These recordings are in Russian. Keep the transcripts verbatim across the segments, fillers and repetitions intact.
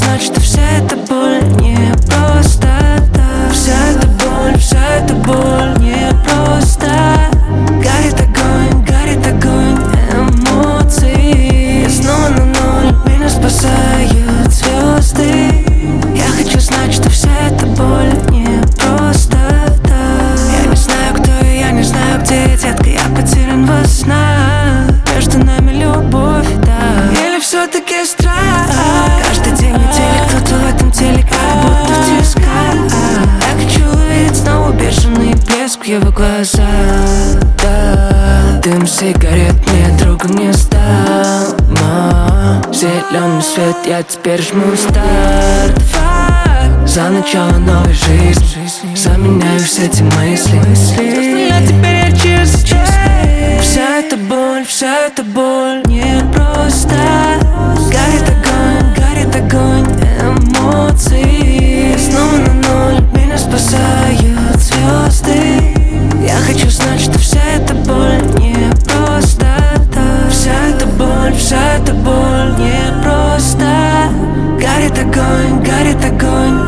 знать, что вся эта боль не просто так. Вся эта боль, вся эта боль не просто. Горит огонь, горит огонь эмоций. Я снова на ноль, меня спасают звезды. Я хочу знать, что вся эта боль не просто так. Я не знаю, кто я, я не знаю, где я, детка. Я потерян во снах. Между нами любовь, да, или все-таки страх? Каждый день недели кто-то в этом теле, как будто в тисках. Я хочу увидеть снова бешеный блеск в его глазах, да. Дым сигарет мне другом не стал, но зеленый свет, я теперь жму старт. Факт. За начало новой жизни заменяю все эти мысли. Я теперь чистый. Вся эта боль, вся эта боль не просто. Горит огонь, горит огонь эмоций. Я снова на ноль, меня спасают звезды. Я хочу знать, что вся эта боль не просто так. Вся эта боль, вся эта боль не просто. Горит огонь, горит огонь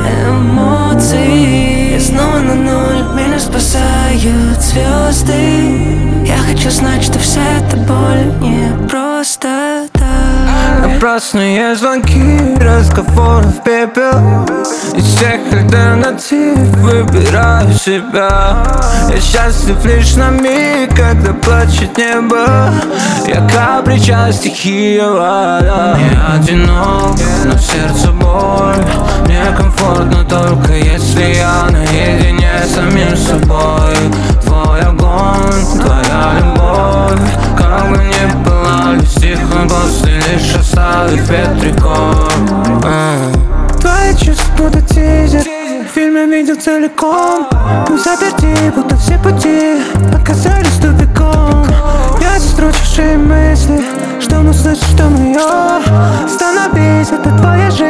эмоций. Я снова на ноль, меня спасают звезды. Я хочу знать, что вся эта боль не просто так. Напрасные звонки, разговоры в пепел. Из всех альтернатив выбираю себя. Я счастлив лишь на миг, когда плачет небо. Я каприча стихия вода. Не одинок, но в сердце боль. Мне комфортно только если я наедине с самим собой. Твой огонь, твоя любовь, как бы ни пылали стихом после, лишь оставив ветряков. Твои чувства будто тизер, в фильме видел целиком. Мы заперти, будто все пути оказались тупиком. Я строчившие мысли, что мы слышим, что мы ее. Становись, это твоя жизнь.